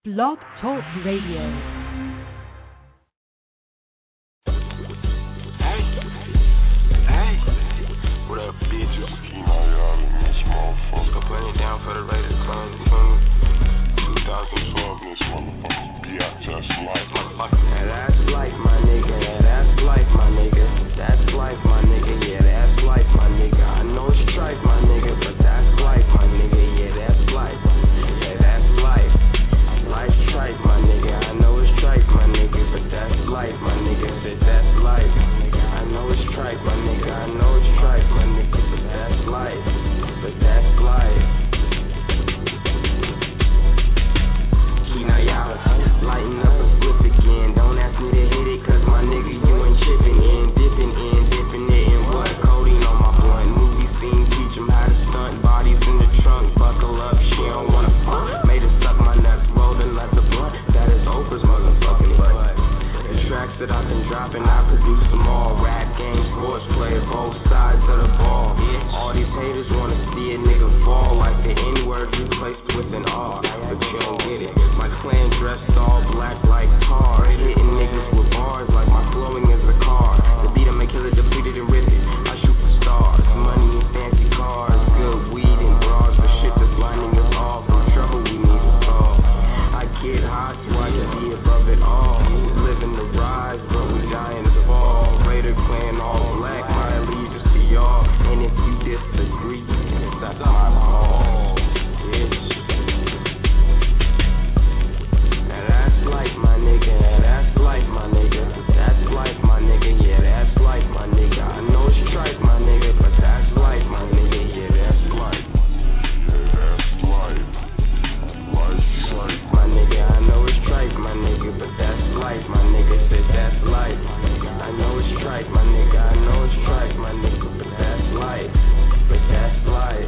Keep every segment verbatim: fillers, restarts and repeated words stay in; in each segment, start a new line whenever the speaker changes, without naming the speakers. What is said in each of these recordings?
Blog Talk Radio.
Hey, hey, what up, bitches? Keep my yard in this motherfucker. Putting it down for the latest clones from twenty twelve. This motherfucker, B I just life, motherfucker.
Yeah, that's life, my nigga. Yeah, that's life, my nigga. That's life, my nigga. Yeah, that's life, my nigga. I know it's trife, my nigga, but that's life, my nigga. Yeah, that's life. Yeah, that's life. Life's trife, my nigga. I know it's trife, my nigga, but that's life, my nigga. Said that's life. I know it's trife, my nigga. I know it's trife, my nigga, but that's life. But that's life. Now y'all lighting up a slip again. Don't ask me to hit it, cause my nigga, you ain't chipping in. Dipping in, dipping it in what? Codeine on my blunt. Movie scene, teach him how to stunt. Bodies in the trunk, buckle up, she don't wanna fuck. Made her suck my nuts, rolled the nuts of blunt. That is Oprah's motherfucking butt. The tracks that I've been dropping, I produce them all. Rap, game, sports, play both sides of the ball. All these haters wanna see a nigga fall like the N-word replaced with an R. But you don't get it. My clan dressed all black like tar. Hitting niggas with bars like my flowing is a car. The beat I make killer depleted and rip it. I shoot for stars. Money and fancy cars. Good weed and bras. For shit that's lining us all. From trouble we need to solve. I get hot so I can be above it all. Living the rise but we dying to fall. Raider clan all black. My allegiance to y'all. And if you disagree, that's my fault. Bitch. Life, my nigga, yeah, that's life, my nigga. That's life, my nigga, yeah, that's life, my nigga. I know it's trife, my nigga, but that's life, my nigga, yeah, that's life.
Yeah, that's life. Life's trife,
my nigga. I know it's trife, my nigga, but that's life, my nigga. Said that's life. I know it's trife, my nigga. I know it's trife, my nigga, but that's life. But that's life.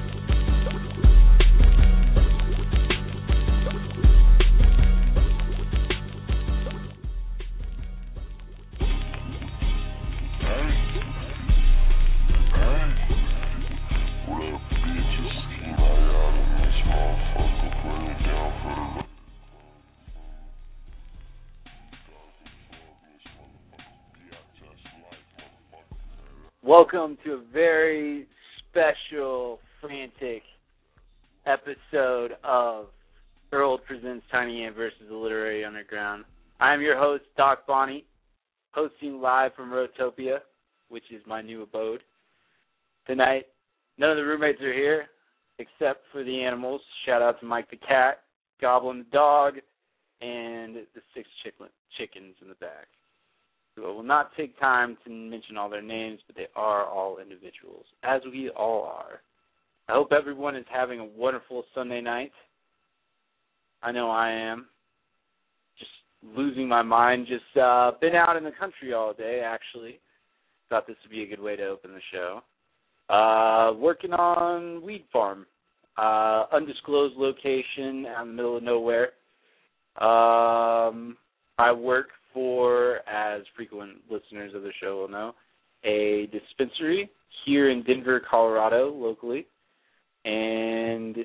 Welcome to a very special, frantic episode of Earl Presents Tiny Ant versus the Literary Underground. I'm your host, Doc Bonnie, hosting live from Rotopia, which is my new abode. Tonight, none of the roommates are here, except for the animals. Shout out to Mike the cat, Goblin the dog, and the six chicken- chickens in the back. So I will not take time to mention all their names, but they are all individuals, as we all are. I hope everyone is having a wonderful Sunday night. I know I am. Just losing my mind. Just uh, been out in the country all day, actually. Thought this would be a good way to open the show. Uh, working on weed farm. Uh, undisclosed location out in the middle of nowhere. Um, I work for, as frequent listeners of the show will know, a dispensary here in Denver, Colorado, locally. And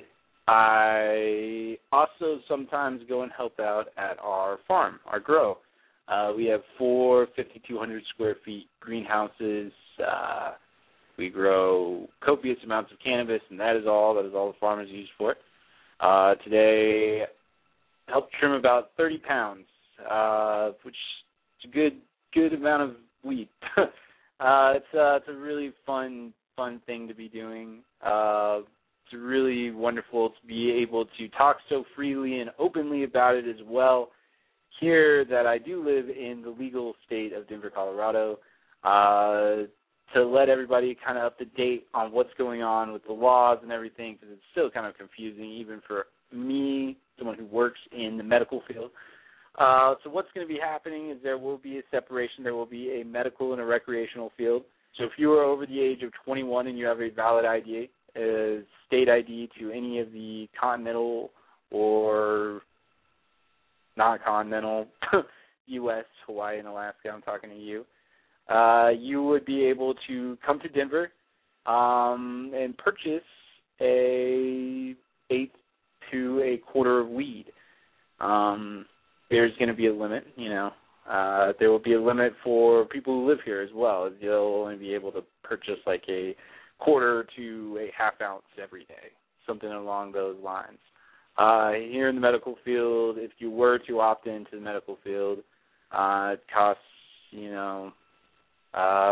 I also sometimes go and help out at our farm, our grow. Uh, we have four fifty-two hundred square feet greenhouses. Uh, we grow copious amounts of cannabis, and that is all. That is all the farm is used for. Uh, today, helped trim about thirty pounds. Uh, which is a good good amount of weed. uh, it's uh, it's a really fun fun thing to be doing. Uh, it's really wonderful to be able to talk so freely and openly about it as well. Here that I do live in the legal state of Denver, Colorado, uh, to let everybody kind of up to date on what's going on with the laws and everything, because it's still kind of confusing even for me, someone who works in the medical field. Uh, so what's going to be happening is there will be a separation. There will be a medical and a recreational field. So if you are over the age of twenty-one and you have a valid I D, a state I D to any of the continental or non-continental U S, Hawaii, and Alaska, I'm talking to you, uh, you would be able to come to Denver um, and purchase a eighth to a quarter of weed. Um, there's going to be a limit, you know. Uh, there will be a limit for people who live here as well. You'll only be able to purchase like a quarter to a half ounce every day, something along those lines. Uh, here in the medical field, if you were to opt into the medical field, uh, it costs, you know, uh,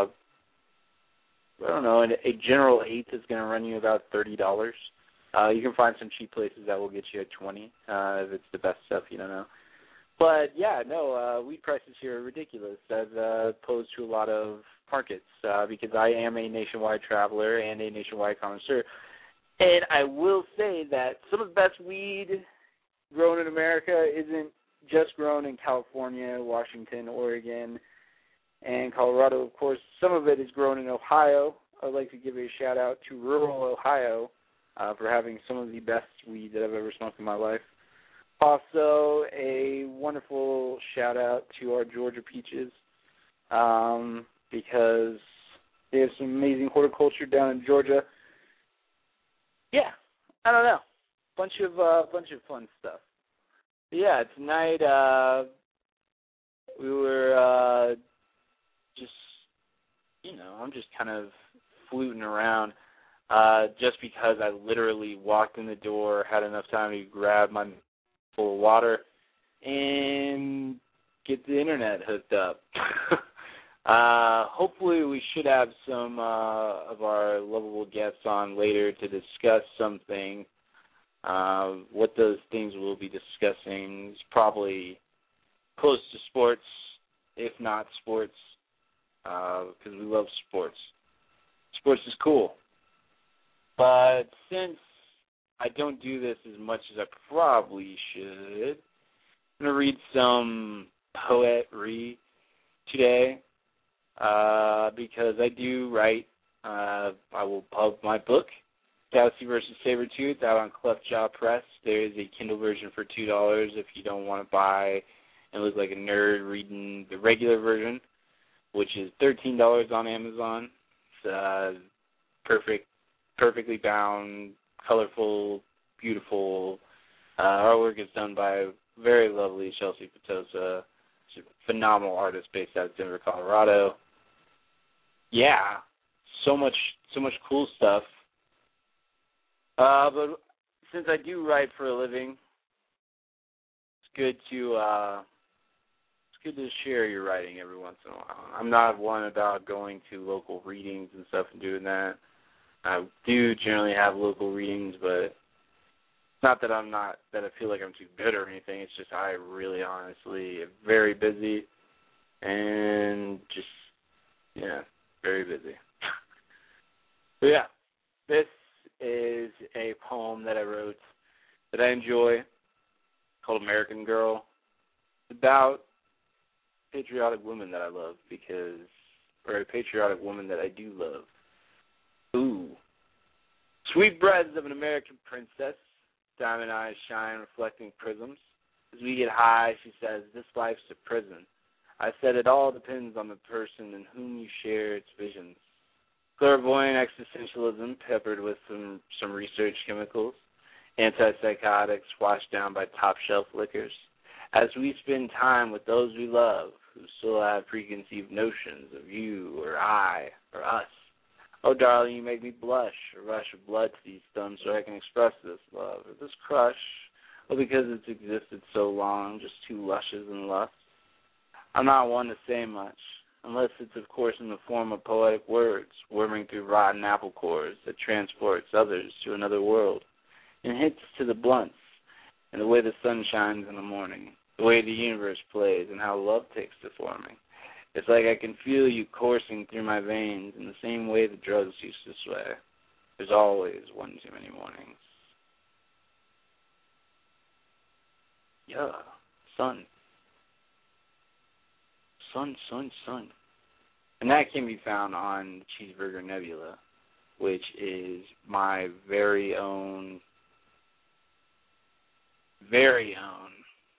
I don't know, a general eighth is going to run you about thirty dollars. Uh, you can find some cheap places that will get you at twenty dollars uh, if it's the best stuff, you don't know. But, yeah, no, uh, weed prices here are ridiculous as uh, opposed to a lot of markets uh, because I am a nationwide traveler and a nationwide connoisseur. And I will say that some of the best weed grown in America isn't just grown in California, Washington, Oregon, and Colorado. Of course, some of it is grown in Ohio. I'd like to give a shout-out to rural Ohio uh, for having some of the best weed that I've ever smoked in my life. Also, a wonderful shout-out to our Georgia peaches um, because they have some amazing horticulture down in Georgia. Yeah, I don't know. Bunch of uh, bunch of fun stuff. But yeah, tonight uh, we were uh, just, you know, I'm just kind of fluting around uh, just because I literally walked in the door, had enough time to grab my full of water and get the internet hooked up. uh, hopefully we should have some uh, of our lovable guests on later to discuss something. Uh, what those things we'll be discussing is probably close to sports, if not sports, because uh, we love sports. Sports is cool. But since I don't do this as much as I probably should, I'm going to read some poetry today uh, because I do write. Uh, I will pub my book, Galaxy versus. Sabretooth, out on Cleft-Jaw Press. There is a Kindle version for two dollars if you don't want to buy and look like a nerd reading the regular version, which is thirteen dollars on Amazon. It's uh, perfect, perfectly bound, colorful, beautiful. Uh, artwork is done by a very lovely Chelsea Petosa. She's a phenomenal artist based out of Denver, Colorado. Yeah, so much, so much cool stuff. Uh, but since I do write for a living, it's good to uh, it's good to share your writing every once in a while. I'm not one about going to local readings and stuff and doing that. I do generally have local readings, but it's not that I'm not, that I feel like I'm too good or anything. It's just I really honestly am very busy and just, yeah, very busy. But yeah, this is a poem that I wrote that I enjoy called American Girl. It's about patriotic women that I love because, or a patriotic woman that I do love. Ooh. Sweet breaths of an American princess, diamond eyes shine reflecting prisms. As we get high, she says, this life's a prison. I said it all depends on the person in whom you share its visions. Clairvoyant existentialism peppered with some, some research chemicals, antipsychotics washed down by top-shelf liquors. As we spend time with those we love who still have preconceived notions of you or I or us, oh, darling, you make me blush, a rush of blood to these thumbs so I can express this love, or this crush, or because it's existed so long, just two lushes and lusts. I'm not one to say much, unless it's, of course, in the form of poetic words, worming through rotten apple cores that transports others to another world, and hits to the blunts, and the way the sun shines in the morning, the way the universe plays, and how love takes to forming. It's like I can feel you coursing through my veins in the same way the drugs used to sway. There's always one too many mornings. Yeah, sun. Sun, sun, sun. And that can be found on Cheeseburger Nebula, which is my very own, very own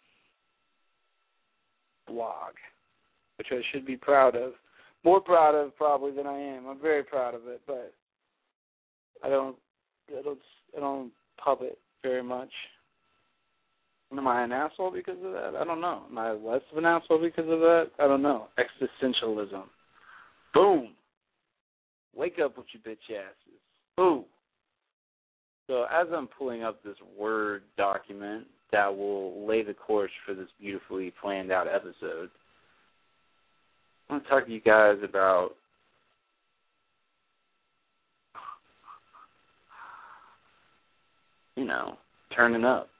blog, which I should be proud of. More proud of probably than I am. I'm very proud of it, but I don't I don't I don't pub it very much. Am I an asshole because of that? I don't know. Am I less of an asshole because of that? I don't know. Existentialism. Boom. Wake up with your bitch asses. Boom. So as I'm pulling up this Word document that will lay the course for this beautifully planned out episode, I want to talk to you guys about you know, turning up.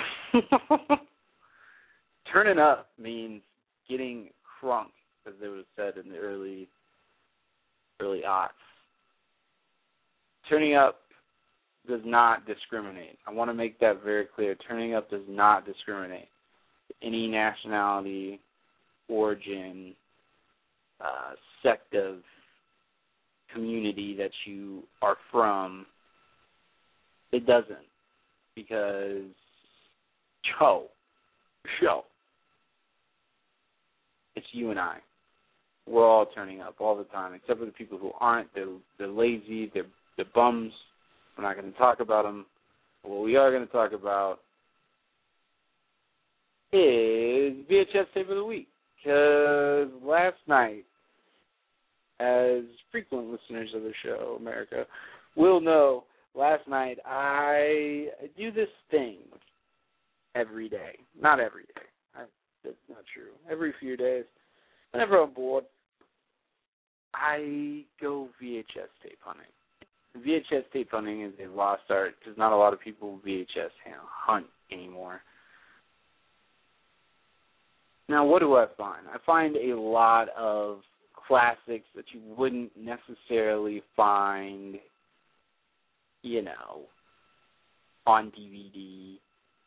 Turning up means getting crunk, as it was said in the early early aughts. Turning up does not discriminate. I want to make that very clear. Turning up does not discriminate. Any nationality, origin, uh, sect of community that you are from, it doesn't. Because, yo, yo, it's you and I. We're all turning up all the time, except for the people who aren't. They're, they're lazy, they're, they're bums. We're not going to talk about them. What we are going to talk about is V H S Tape of the Week. Because last night, as frequent listeners of the show, America, will know, last night I do this thing every day. Not every day. I, that's not true. Every few days. Whenever I'm bored, I go V H S tape hunting. V H S tape hunting is a lost art because not a lot of people V H S hunt anymore. Now, what do I find? I find a lot of classics that you wouldn't necessarily find, you know, on D V D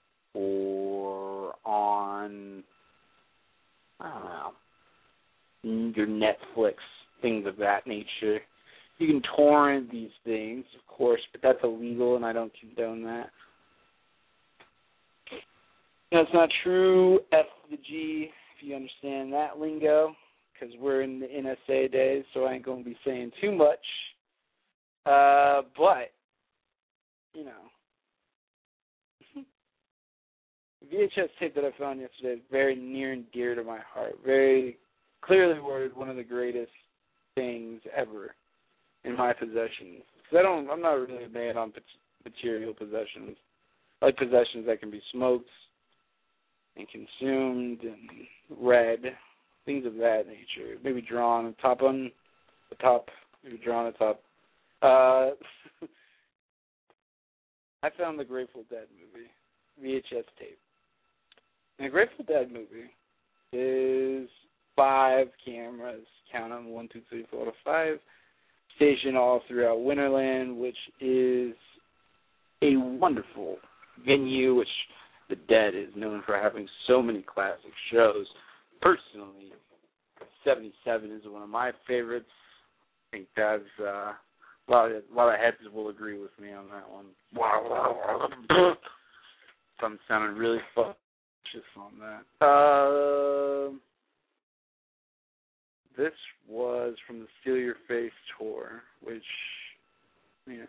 or on, I don't know, your Netflix, things of that nature. You can torrent these things, of course, but that's illegal, and I don't condone that. That's not true, F the G, if you understand that lingo, because we're in the N S A days, so I ain't going to be saying too much. Uh, but, you know, V H S tape that I found yesterday is very near and dear to my heart. Very clearly worded, one of the greatest things ever in my possessions. Because I don't, I'm not really a man on material possessions. I like possessions that can be smoked and consumed and read, things of that nature. Maybe drawn on top on the top, maybe drawn on top. Uh, I found the Grateful Dead movie, V H S tape. And the Grateful Dead movie is five cameras, count them, one, two, three, four, five, stationed all throughout Winterland, which is a wonderful venue, which the Dead is known for having so many classic shows. Personally, seventy-seven is one of my favorites. I think that's, uh, a lot of, a lot of heads will agree with me on that one. Wow. I'm sounding really fucked on that. Uh, this was from the Steal Your Face tour, which, man,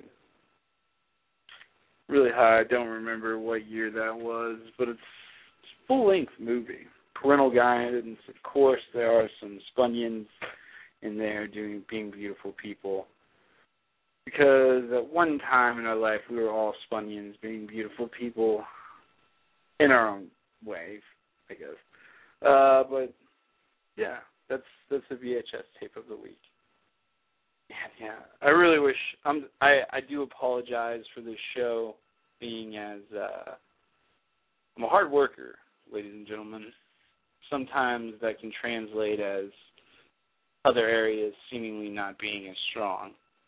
really high. I don't remember what year that was, but it's, it's a full-length movie. Parental guidance, of course, there are some Spunions in there doing Being Beautiful People. Because at one time in our life, we were all Spunions, being beautiful people in our own way, I guess. Uh, but, yeah, that's that's the V H S tape of the week. Yeah, yeah. I really wish, I'm, I, I do apologize for this show being as, uh, I'm a hard worker, ladies and gentlemen. Sometimes that can translate as other areas seemingly not being as strong.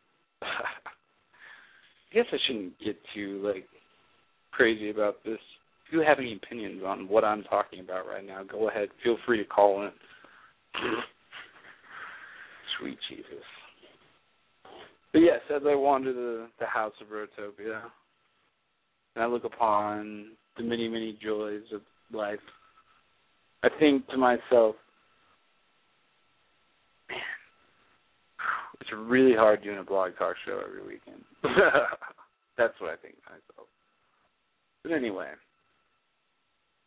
I guess I shouldn't get too, like, crazy about this. If you have any opinions on what I'm talking about right now, go ahead. Feel free to call in. Sweet Jesus. But yes, as I wander the, the house of Rotopia, and I look upon the many, many joys of life, I think to myself, man, it's really hard doing a blog talk show every weekend. That's what I think to myself. But anyway,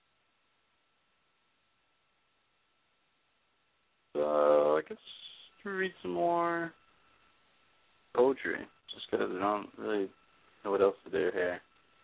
So I guess to read some more poetry, just because I don't really know what else to do here.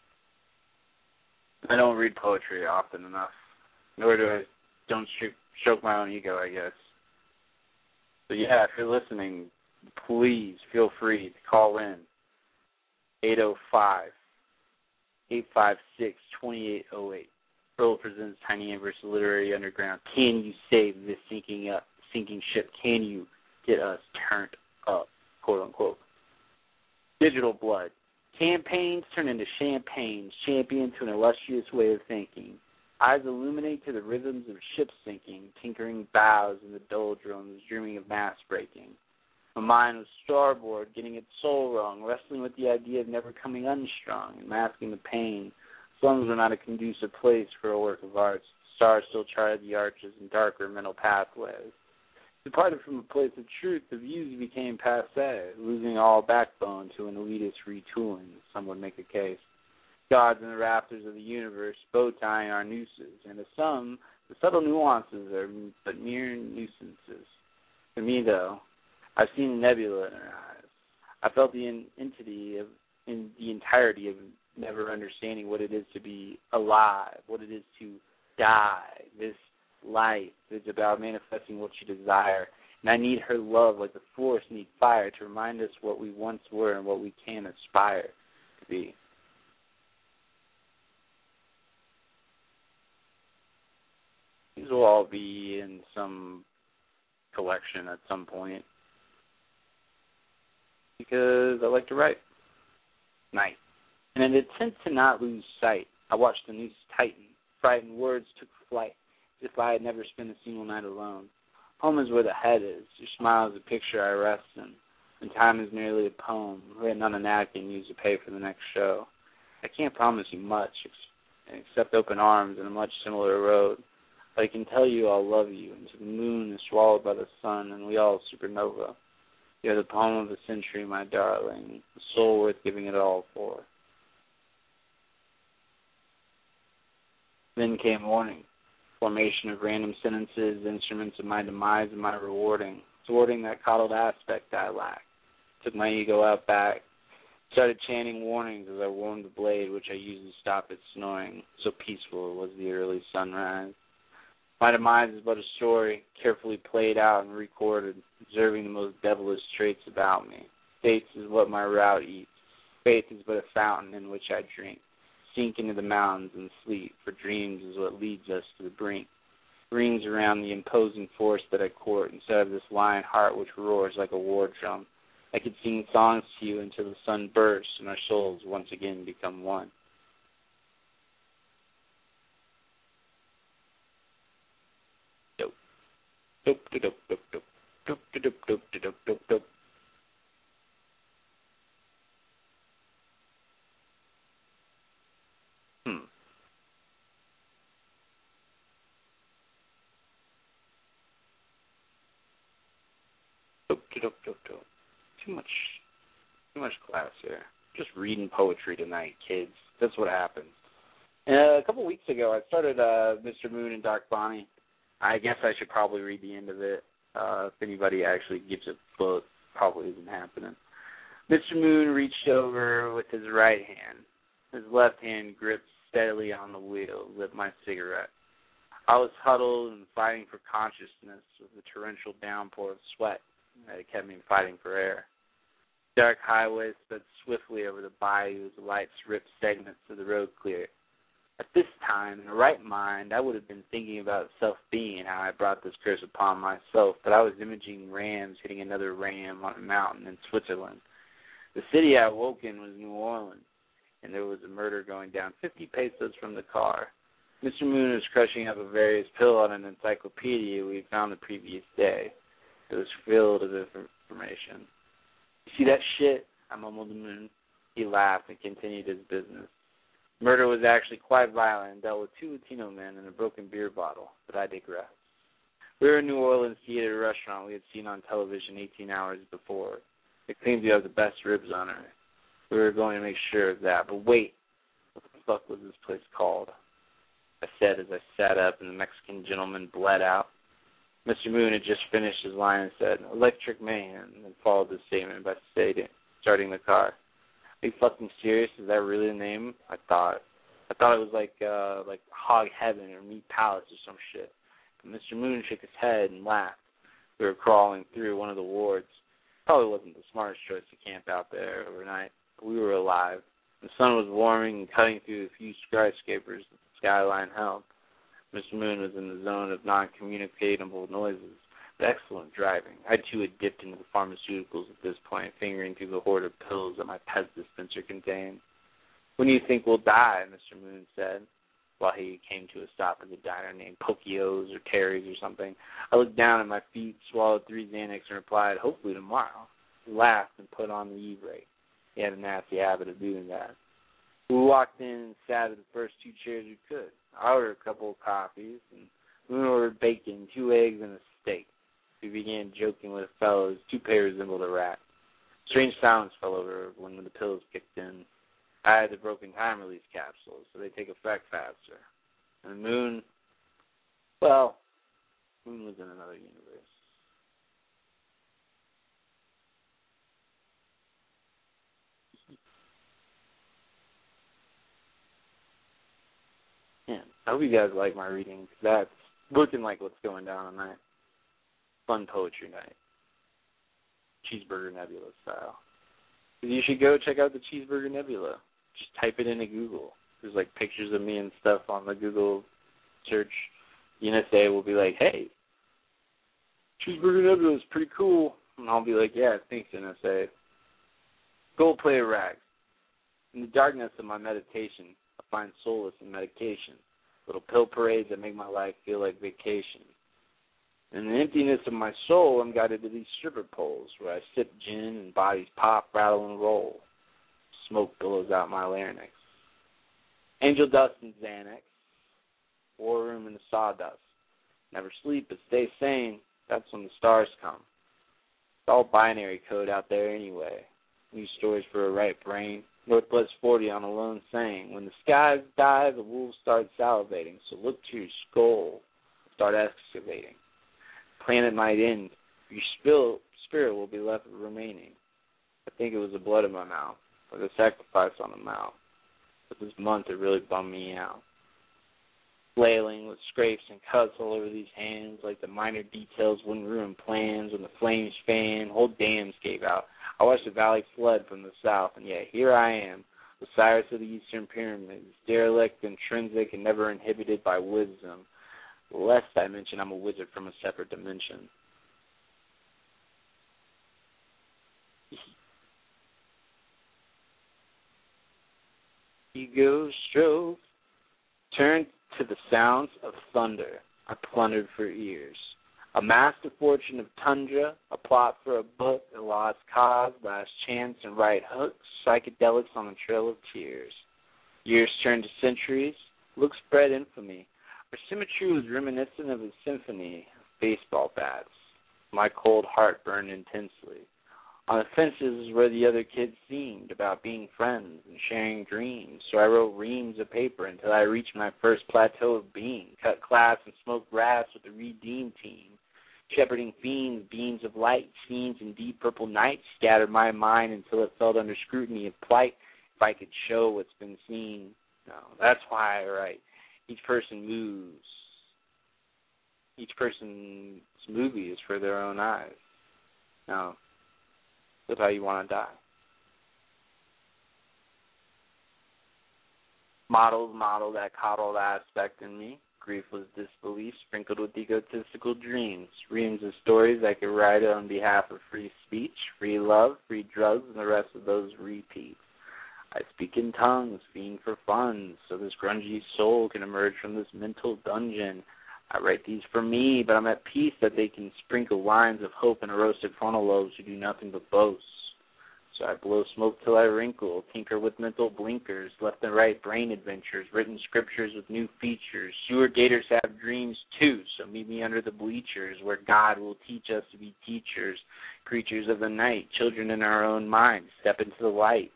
I don't read poetry often enough, nor do I don't stroke, stroke my own ego, I guess. So yeah, if you're listening, please feel free to call in eight oh five, eight five six, two eight oh eight. Earl presents Tiny Ann versus Literary Underground. Can you save this sinking up, sinking ship? Can you get us turned up, quote unquote? Digital blood. Campaigns turn into champagnes, champion to an illustrious way of thinking. Eyes illuminate to the rhythms of ship sinking, tinkering bows in the doldrums, dreaming of mast breaking. My mind was starboard, getting its soul wrong, wrestling with the idea of never coming unstrung and masking the pain. Slums were not a conducive place for a work of art. Stars still charted the arches and darker mental pathways. Departed from a place of truth, the views became passé, losing all backbone to an elitist retooling, some would make a case. Gods in the rafters of the universe, bow tying our nooses, and to some, the subtle nuances are but mere nuisances. For me, though, I've seen a nebula in her eyes. I felt the in- entity of, in the entirety of never understanding what it is to be alive, what it is to die. This life is about manifesting what you desire, and I need her love like the forest needs fire to remind us what we once were and what we can aspire to be. These will all be in some collection at some point because I like to write. Night. In an attempt to not lose sight, I watched the noose tighten. Frightened words took flight, as if I had never spent a single night alone. Home is where the head is. Your smile is a picture I rest in, and time is merely a poem written on a napkin used to pay for the next show. I can't promise you much, except open arms and a much similar road. But I can tell you I'll love you until the moon is swallowed by the sun and we all supernova. You're the poem of the century, my darling, a soul worth giving it all for. Then came morning, formation of random sentences, instruments of my demise and my rewarding, thwarting that coddled aspect I lacked. Took my ego out back, started chanting warnings as I warmed the blade which I used to stop its snoring, so peaceful was the early sunrise. My demise is but a story, carefully played out and recorded, observing the most devilish traits about me. Faith is what my route eats. Faith is but a fountain in which I drink. Sink into the mountains and sleep, for dreams is what leads us to the brink. Rings around the imposing force that I court, instead of this lion heart which roars like a war drum. I could sing songs to you until the sun bursts and our souls once again become one. Dope. Dope, dope, dope, dope, dope, dope, dope, dope, dope, dope, dope. Hmm. Dope, dope, dope, dope. Too much, too much class here. Just reading poetry tonight, kids. That's what happens. And, uh, a couple weeks ago, I started uh, Mister Moon and Dark Bonnie. I guess I should probably read the end of it. Uh, if anybody actually gives a book, probably isn't happening. Mister Moon reached over with his right hand. His left hand gripped steadily on the wheel, lit my cigarette. I was huddled and fighting for consciousness with the torrential downpour of sweat that had kept me fighting for air. Dark highways sped swiftly over the bayou as the lights ripped segments of the road clear. At this time, in the right mind, I would have been thinking about self-being and how I brought this curse upon myself, but I was imaging rams hitting another ram on a mountain in Switzerland. The city I woke in was New Orleans, and there was a murder going down fifty pesos from the car. Mister Moon was crushing up a various pill on an encyclopedia we had found the previous day. It was filled with information. You see that shit? I mumbled to Moon. He laughed and continued his business. Murder was actually quite violent and dealt with two Latino men and a broken beer bottle, but I digress. We were in New Orleans to eat at a restaurant we had seen on television eighteen hours before. It claimed to have the best ribs on earth. We were going to make sure of that, but wait, what the fuck was this place called? I said as I sat up and the Mexican gentleman bled out. Mister Moon had just finished his line and said, "Electric Man," and then followed the statement by stating, starting the car. Are you fucking serious? Is that really the name? I thought. I thought it was like uh, like Hog Heaven or Meat Palace or some shit. But Mister Moon shook his head and laughed. We were crawling through one of the wards. Probably wasn't the smartest choice to camp out there overnight, but we were alive. The sun was warming and cutting through the few skyscrapers that the skyline held. Mister Moon was in the zone of non-communicable noises, but excellent driving. I, too, had dipped into the pharmaceuticals at this point, fingering through the hoard of pills that my Pez dispenser contained. "When do you think we'll die?" Mister Moon said, while he came to a stop at a diner named Pokio's or Terry's or something. I looked down at my feet, swallowed three Xanax, and replied, "Hopefully tomorrow." He laughed and put on the E-brake. He had a nasty habit of doing that. We walked in and sat at the first two chairs we could. I ordered a couple of coffees, and Moon ordered bacon, two eggs, and a steak. We began joking with a fellow whose toupee resembled a rat. Strange silence fell over when the pills kicked in. I had the broken time release capsules, so they take effect faster. And Moon, well, Moon was in another universe. Yeah, I hope you guys like my reading. That's looking like what's going down tonight. Fun poetry night. Cheeseburger Nebula style. You should go check out the Cheeseburger Nebula. Just type it into Google. There's like pictures of me and stuff on the Google search. The N S A will be like, "Hey, Cheeseburger Nebula is pretty cool." And I'll be like, "Yeah, thanks, N S A. Gold plated rags. In the darkness of my meditation, I find solace in medication. Little pill parades that make my life feel like vacation. In the emptiness of my soul, I'm guided to these stripper poles where I sip gin and bodies pop, rattle, and roll. Smoke billows out my larynx. Angel dust and Xanax. War room in the sawdust. Never sleep but stay sane. That's when the stars come. It's all binary code out there anyway. New stories for a right brain. Northwest forty on a lone saying. When the skies die, the wolves start salivating. So look to your skull. Start excavating. Planet might end. Your spill, spirit will be left remaining. I think it was the blood in my mouth. Like a sacrifice on the mouth. But this month it really bummed me out. Flailing with scrapes and cuts all over these hands, like the minor details wouldn't ruin plans when the flames fan, whole dams gave out. I watched the valley flood from the south, and yet here I am, the Cyrus of the Eastern Pyramids, derelict, intrinsic, and never inhibited by wisdom. Lest I mention I'm a wizard from a separate dimension. Ego stroke. Turned to the sounds of thunder. I plundered for ears. Amassed a fortune of tundra, a plot for a book, a lost cause, last chance and right hooks, psychedelics on the trail of tears. Years turned to centuries, looks spread infamy. Our symmetry was reminiscent of a symphony of baseball bats. My cold heart burned intensely. On the fences is where the other kids seemed about being friends and sharing dreams, so I wrote reams of paper until I reached my first plateau of being, cut class and smoked grass with the Redeem team. Shepherding fiends, beams of light, scenes in deep purple night scattered my mind until it felt under scrutiny of plight if I could show what's been seen. No, that's why I write. Each person moves. Each person's movie is for their own eyes. No. That's how you want to die. Modeled, model that coddled aspect in me. Grief was disbelief sprinkled with egotistical dreams. Reams of stories I could write on behalf of free speech, free love, free drugs, and the rest of those repeats. I speak in tongues, fiend for fun, so this grungy soul can emerge from this mental dungeon. I write these for me, but I'm at peace that they can sprinkle lines of hope in a roasted frontal lobes who do nothing but boast. So I blow smoke till I wrinkle, tinker with mental blinkers, left and right brain adventures, written scriptures with new features. Sewer gators have dreams too, so meet me under the bleachers, where God will teach us to be teachers, creatures of the night, children in our own minds, step into the light.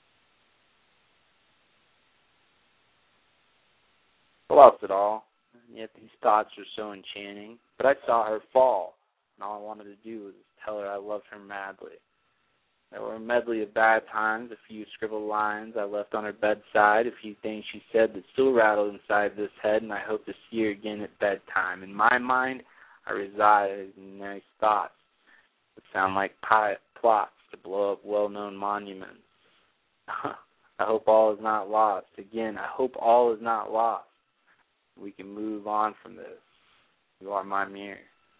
I lost it all. yet these thoughts are so enchanting. But I saw her fall, and all I wanted to do was tell her I loved her madly. There were a medley of bad times, a few scribbled lines I left on her bedside, a few things she said that still rattle inside this head, and I hope to see her again at bedtime. In my mind, I reside in nice thoughts that sound like pi- plots to blow up well-known monuments. I hope all is not lost. Again, I hope all is not lost. We can move on from this. You are my mirror.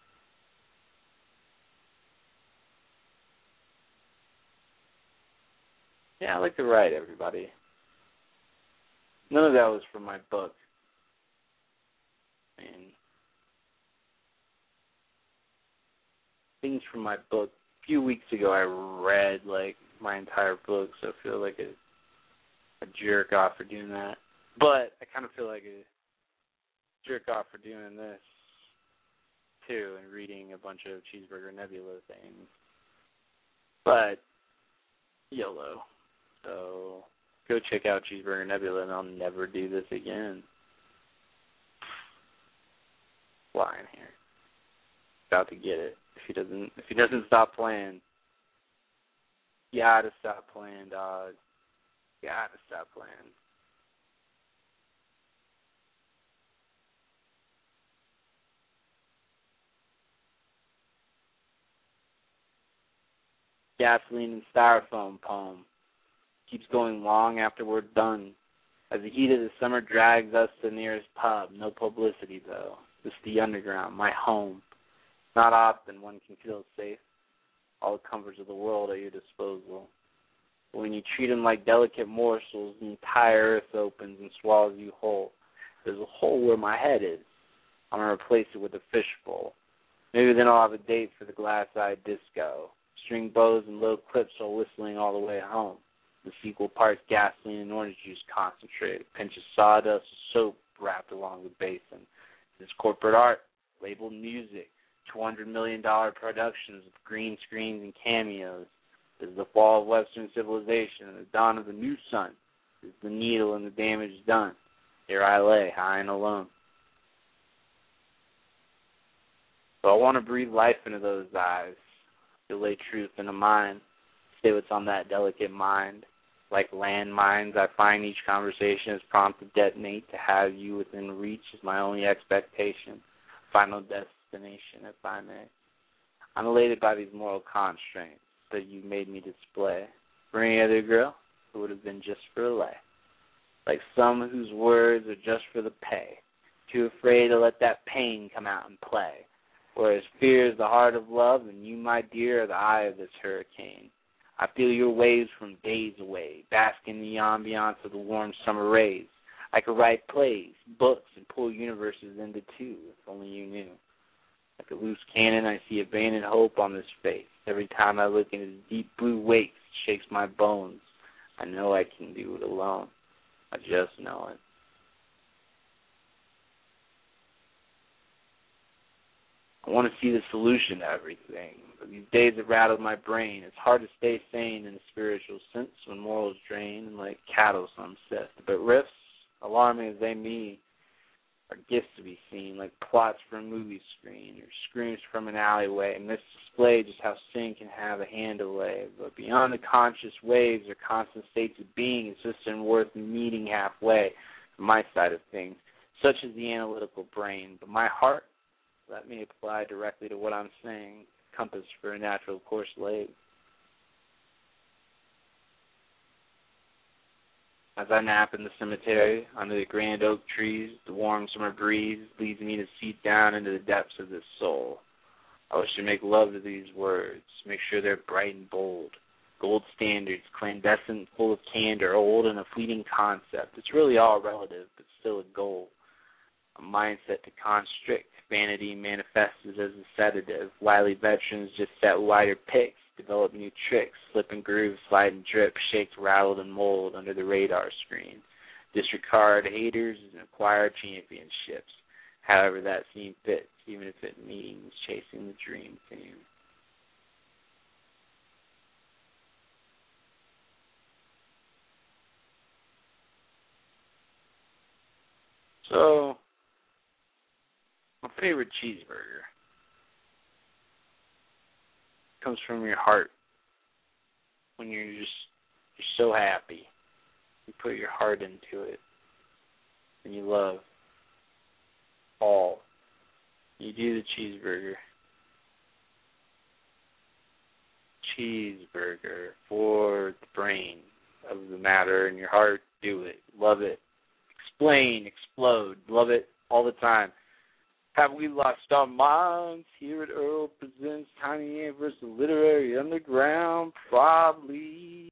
Yeah, I like to write, everybody. None of that was from my book. And things from my book. A few weeks ago, I read, like, my entire book, so I feel like a, a jerk off for doing that. But I kind of feel like a jerk off for doing this, too, and reading a bunch of Cheeseburger Nebula things. But, YOLO. So, go check out Cheeseburger Nebula, and I'll never do this again. Flying here. About to get it. If he doesn't, if he doesn't stop playing, you gotta stop playing, dog. You gotta stop playing. Gasoline and Styrofoam poem. Keeps going long after we're done. As the heat of the summer drags us to the nearest pub. No publicity, though. Just the underground, my home. Not often one can feel safe. All the comforts of the world at your disposal. But when you treat them like delicate morsels, the entire earth opens and swallows you whole. There's a hole where my head is. I'm going to replace it with a fishbowl. Maybe then I'll have a date for the glass-eyed disco. String bows and low clips while whistling all the way home. The sequel parts gasoline and orange juice concentrate. A pinch of sawdust soap wrapped along the basin. This corporate art, labeled music. two hundred million dollars productions of green screens and cameos. This is the fall of Western civilization and the dawn of the new sun. This is the needle and the damage done. Here I lay, high and alone. So I want to breathe life into those eyes. To lay truth into mine. Say what's on that delicate mind. Like landmines, I find each conversation is prompt to detonate. To have you within reach is my only expectation. Final destination, if I may. I'm elated by these moral constraints that you made me display. For any other girl, it would have been just for a lay. Like some whose words are just for the pay. Too afraid to let that pain come out and play. Whereas fear is the heart of love, and you, my dear, are the eye of this hurricane. I feel your waves from days away, bask in the ambiance of the warm summer rays. I could write plays, books, and pull universes into two, if only you knew. Like a loose cannon, I see abandoned hope on this face. Every time I look into the deep blue wakes, it shakes my bones. I know I can do it alone. I just know it. I want to see the solution to everything. But these days it rattles my brain. It's hard to stay sane in a spiritual sense when morals drain and like cattle some sift. But riffs, alarming as they be, are gifts to be seen, like plots for a movie screen or screams from an alleyway, and this display just how sin can have a hand away. But beyond the conscious waves or constant states of being, it's just in worth meeting halfway from my side of things, such as the analytical brain. But my heart, let me apply directly to what I'm saying, compass for a natural course laid. As I nap in the cemetery, under the grand oak trees, the warm summer breeze leads me to seep down into the depths of this soul. I wish to make love to these words, make sure they're bright and bold. Gold standards, clandestine, full of candor, old and a fleeting concept. It's really all relative, but still a goal. A mindset to constrict. Vanity manifests as a sedative. Wily veterans just set wider picks, develop new tricks, slip and groove, slide and drip, shake, rattled and mold under the radar screen. Disregard haters and acquire championships, however that scene fits, even if it means chasing the dream team. So, favorite cheeseburger? It comes from your heart. When you're just you're so happy. You put your heart into it. And you love all. You do the cheeseburger. Cheeseburger for the brain of the matter in your heart. Do it. Love it. Explain. Explode. Love it all the time. Have we lost our minds? Here at Earl presents Tiny Ant versus Literary Underground. Probably.